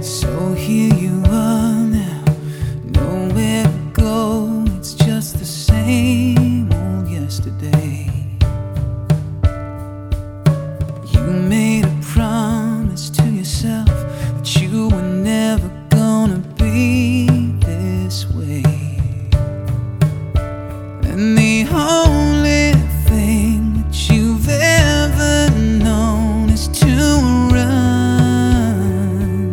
So here you are now, nowhere to go. It's just the same old yesterday. You made a promise to yourself that you were never gonna be this way. And the only thing that you've ever known is to run.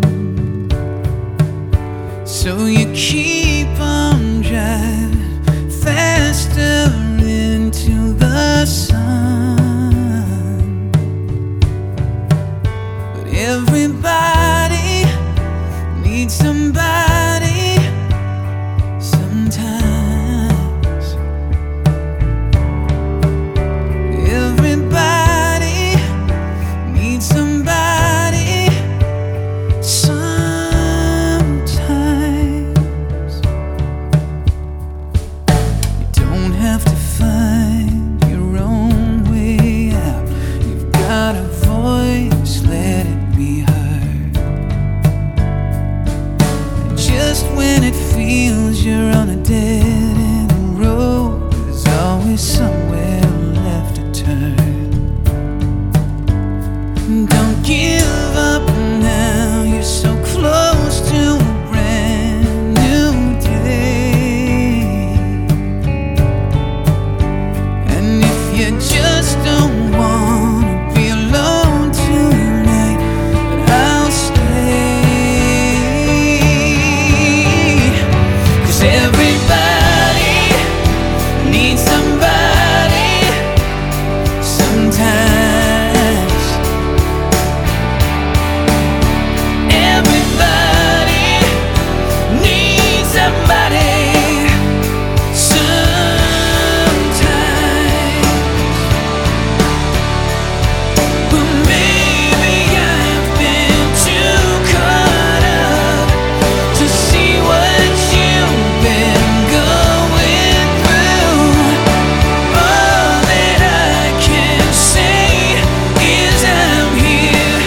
So you keep on driving faster into the sun. But everybody needs somebody sometimes. Everybody needs somebody sometimes. You don't have to find your own way out. You've got a voice, let it be heard. And just when it feels you're on a dead-end road, there's always somewhere left to turn. Don't give up now, you're so close to a brand new day. And if you just don't wanna be alone tonight, but I'll stay. 'Cause everybody needs somebody sometimes. Everybody needs somebody sometimes. But maybe I've been too caught up to see what you've been going through. All that I can say is I'm here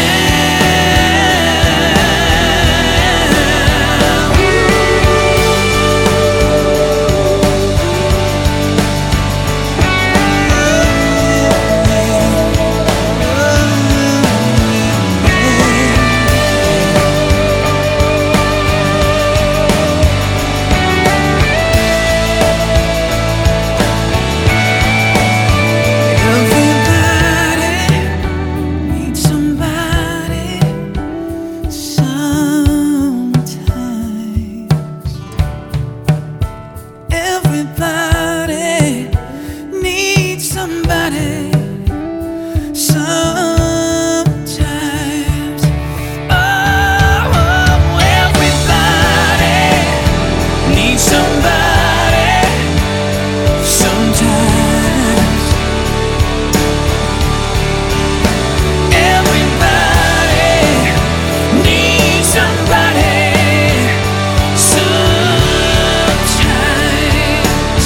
Everybody needs somebody sometimes. Oh, everybody needs somebody sometimes. Everybody needs somebody sometimes.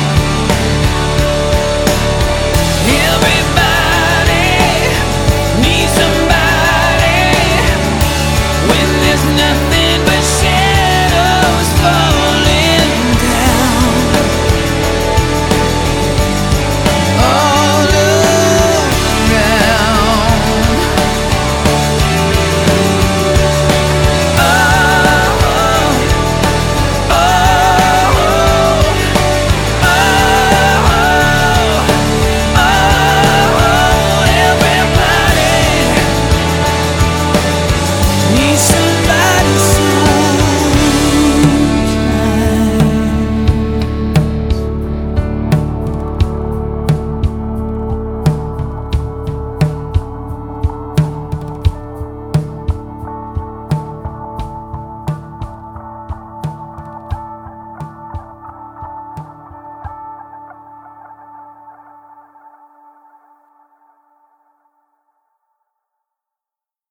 Everybody needs somebody when there's nothing